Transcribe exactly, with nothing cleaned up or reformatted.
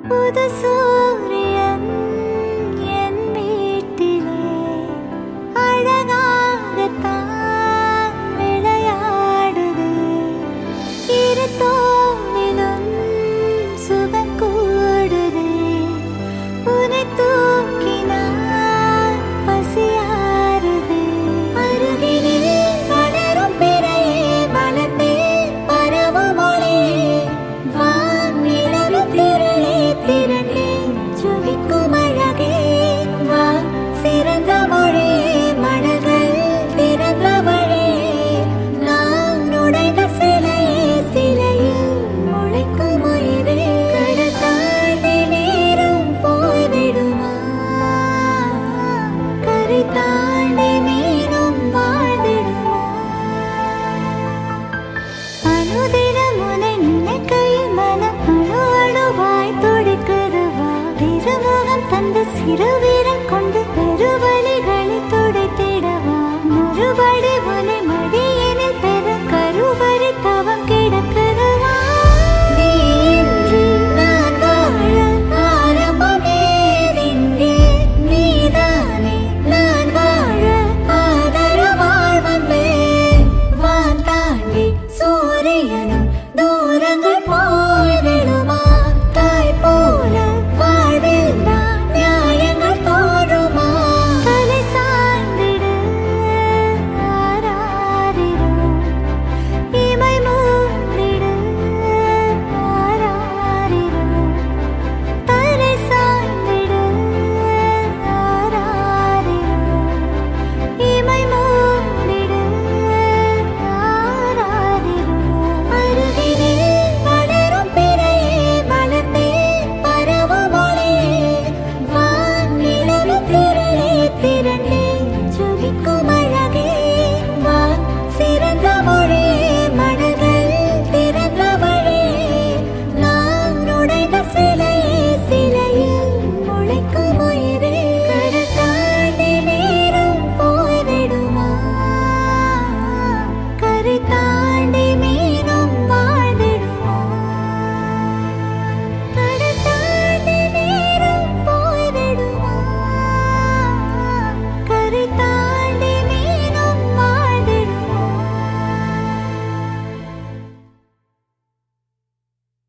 புது சூரியன் என் வீட்டிலே அழகாகத்தான் விளையாடுது. இரு தோளிலும் சுகம் கூடுது. உன்னை தூக்கினால் பசியாறுது. அருகினில் வளரும் பிறையே வளர்ந்தே பரவும் ஒளியே வானிலவும் திரளே திரண்டே ஜொலிக்கும் அழகே வா சிறந்த மொழியே மடல்கள் திறந்த வழியே நாம் நுழைந்த சிலையே சிலையில் முளைக்கும் உயிரே கடல் தாண்டி நீரும் போய்விடுமா கரை தாண்டி மீனும் வாழ்ந்திடுமா அனுதினம் உன்னை நினைக்கையில் மனம் அணு அணுவாய் துடிக்குது வா திருமுகம் தந்த சிறு வீர